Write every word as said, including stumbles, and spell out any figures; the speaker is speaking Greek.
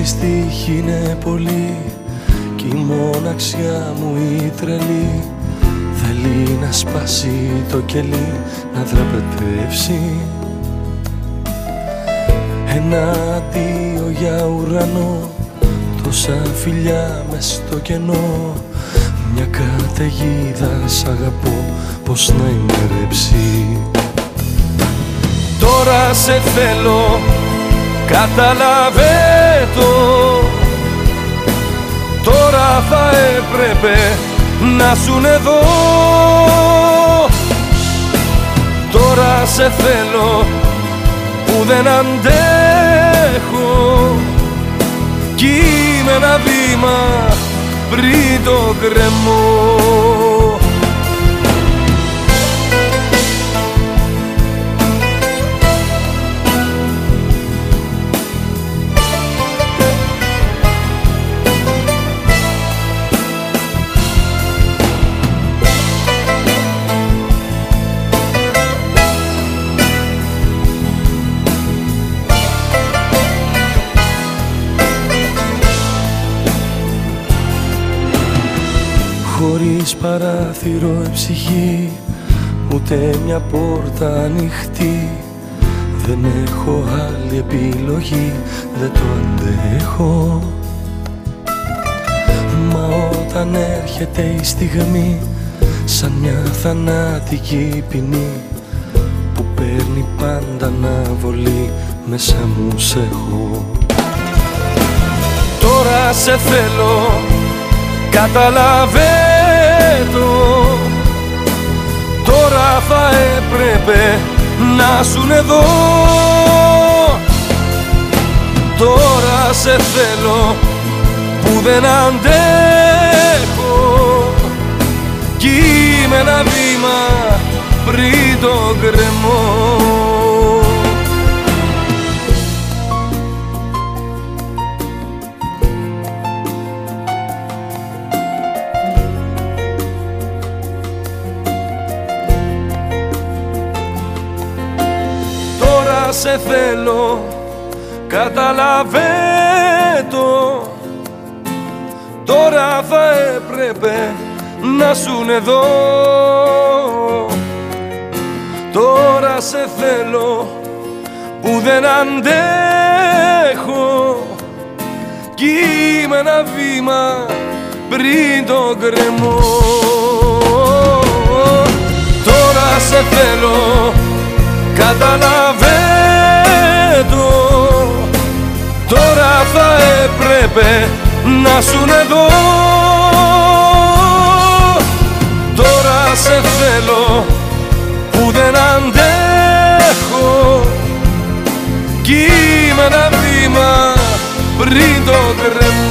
στίχοι είναι πολλοί κι η μοναξιά μου η τρελή θέλει να σπάσει το κελί, να δραπετεύσει. Ένα αντίο για ουρανό, τόσα φιλιά μες στο κενό, μια καταιγίδα σ' αγαπώ, πως να ημερέψει. Τώρα σε θέλω, καταλαβέ το, τώρα θα έπρεπε να σουν εδώ. Τώρα σε θέλω που δεν αντέχω κι είμαι ένα βήμα πριν το γκρεμό. Χωρίς παράθυρο η ψυχή, ούτε μια πόρτα ανοιχτή, δεν έχω άλλη επιλογή, δεν το αντέχω. Μα όταν έρχεται η στιγμή, σαν μια θανάτικη ποινή που παίρνει πάντα αναβολή, μέσα μου σ' έχω. Τώρα σε θέλω, καταλαβέ το, τώρα θα έπρεπε να σουν εδώ. Τώρα σε θέλω που δεν αντέχω κι είμαι ένα βήμα πριν το γκρεμό. Σε θέλω, καταλαβέ το, τώρα θα έπρεπε να σουν εδώ. Τώρα σε θέλω που δεν αντέχω κι είμαι ένα βήμα πριν το γκρεμό. Τώρα σε θέλω, καταλαβέ το, τώρα θα έπρεπε να σουν εδώ. Τώρα σε θέλω που δεν αντέχω κι είμαι ένα βήμα πριν το γκρεμό.